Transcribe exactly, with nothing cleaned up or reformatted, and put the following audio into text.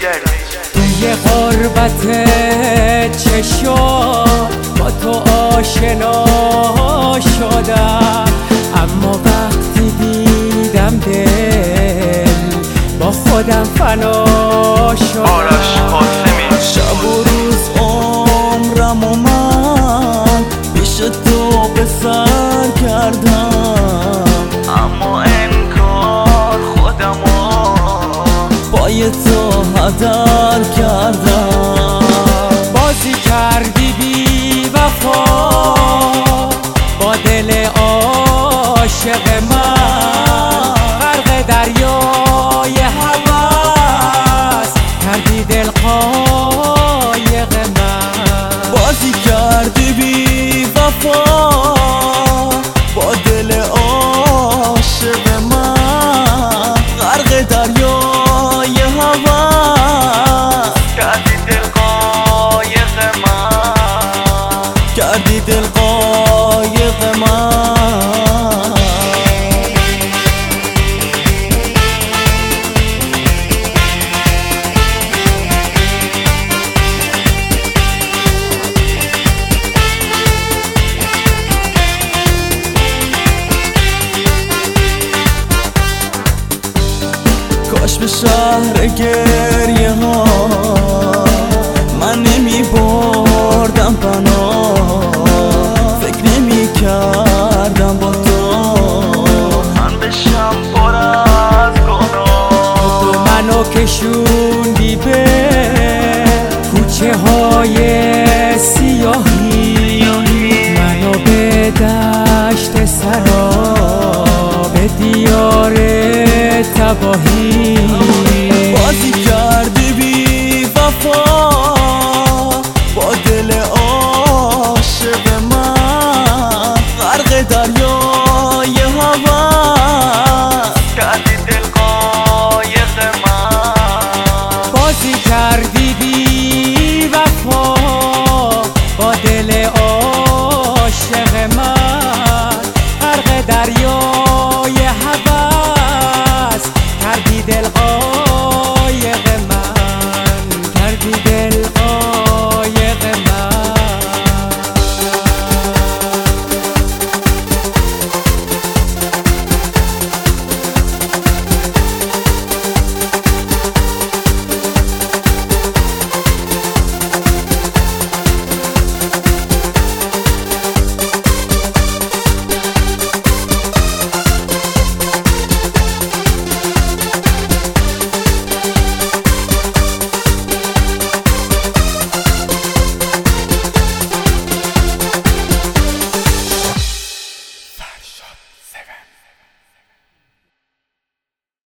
توی غربت چشم با تو آشنا شدم، اما وقتی دیدم دل با خودم فنا شدم. شب و روز عمرم و من پیش تو به سر کردم، اما انکار خودمو پای تو هدر کردم. بازی کردی بی وفا با دل عاشق من، غرق دریای هوس کردی دل قایق من. بازی کردی بی وفا با دل عاشق من، غرق دریای هوس کردی دل قایق من، کردی دل قایق من. کاش به شهر گریه ها من نمی بردم پناه، فکر نمی کردم با تو من بشم پر از گناه. تو منو کشوندی به کوچه های سیاهی، منو به دشت سرا به دیار تباهی. بازی کردی بی وفا با دل عاشق من، غرق دریای هوس کردی دل قایق من. بازی کردی بی وفا با دل عاشق من، غرق دریا